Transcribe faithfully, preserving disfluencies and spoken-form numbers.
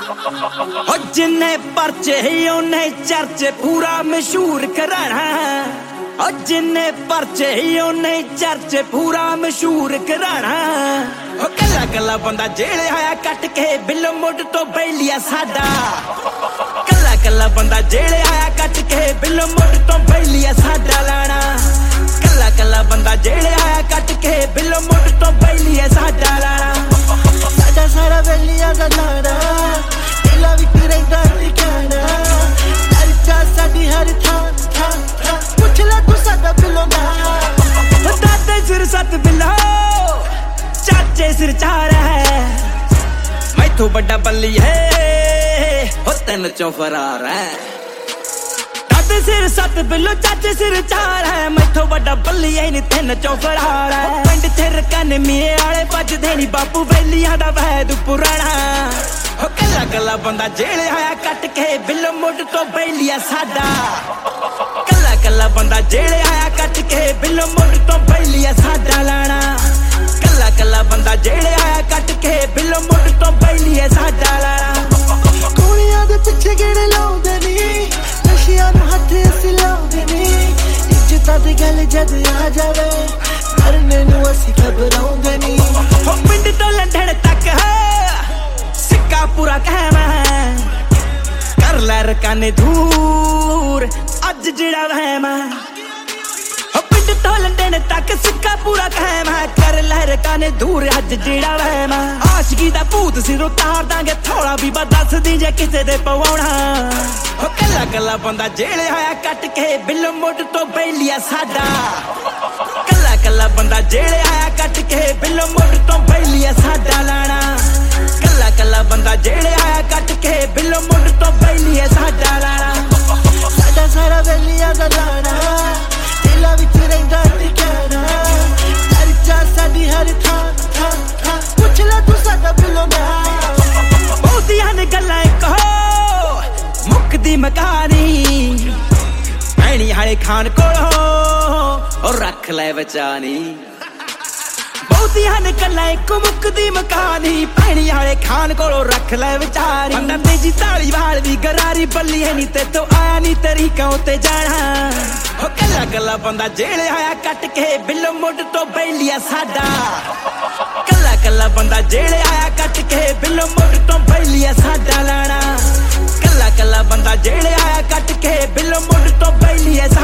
हो जिन्ने परचे उन्ने चर्चे पूरा मशहूर कराना। हो जिन्ने परचे उन्ने चर्चे पूरा मशहूर कराना। हो कला कला बंदा जेले आया कट के बिल मुड़ तो बैलिया साडा। कला कला बंदा जेले आया कट के बिल मुड़ तो बैलिया साडा लाना। कला कला बंदा जेले आया कट के बिल मुड़ तो बैलिया साडा लाना। साडा सारा बैलिया दा लाना दिला विच रहिंदा ठिकाना। चर्चा साडी हर थां थां थां पुछ ले तू साडा बिलो ना। दादे सिर सत बिलो चाचे सिर चार है। मैथों बड़ा बल्ली है हो तीन चों फरार है। दादे सिर सत बिलो चाचे सिर चार है। मैथों बड़ा बल्ली है नी तीन चों फरार है। पिंड थिर कन मीए आले भजदे नी बापू बैलियां दा वैद पुराना। हो कला कला बंदा जेले आया कट के बिल मुड़ तो बैलिया साडा। कला कला बंदा जेले आया कट के बिल मुड़ तो बैलिया साडा लाना। कला कला बंदा जेले आया कट के बिल मुड़ तो बैलिया साडा लाना। कुड़ियां दे पिछे गेड़े लाउंदे नी नशियां नूं हत्थ असीं लाउंदे नी। इज्जतां दी गल जद आ जावे करने नूं असीं घबराउंदे नी। हो पिंड तो लंडन तक है सिक्का पूरा कहमा है। कर लै रकाने दूर अज जिड़ा वहम है। हो पिंड तो लंडन तक सिक्का पूरा कहमा है। कर लै रकाने दूर अज जिड़ा वहम है। आशिकी दा भूत सिरों तार दांगे थोड़ा भी बा दस दी जे किसे दे पवाउणा। हो कला कला बंदा जेले आया कट के बिल मुड़ तो बैलिया साडा। कला कला बंदा जेले आया कट के बिल मुड़ तो बैलिया साडा लाना। कला कला बंदा जेले आया कट के बिल मुड़ तो बैलिया साडा लाना। साडा सारा बैलिया दा लाना दिला विच रहिंदा ठिकाना। चर्चा साडी हर थां थां थां पुछ ले तू साडा बिलो ना। बहुतियां ने गल्लां कहो मुकदी मकानी। भैणी हाले खान कोलों और रख ले बचानी। बहुतियां ने गल्लां इक मुकदी मकानी। भैणी हाले खान कोलों रख ले बचानी। बंदा तेजी ताली वाल दी गरारी बल्ली है नी ते तो आया नी तरीका उते जाना। हो कला कला बंदा जेले आया कट के बिल मुड़ तो बैलिया साडा। कला कला बंदा जेले आया कट के बिल मुड़ तो बैलिया साडा लाना। कला कला बंदा जेले आया कट के बिल मुड़ तो बैलिया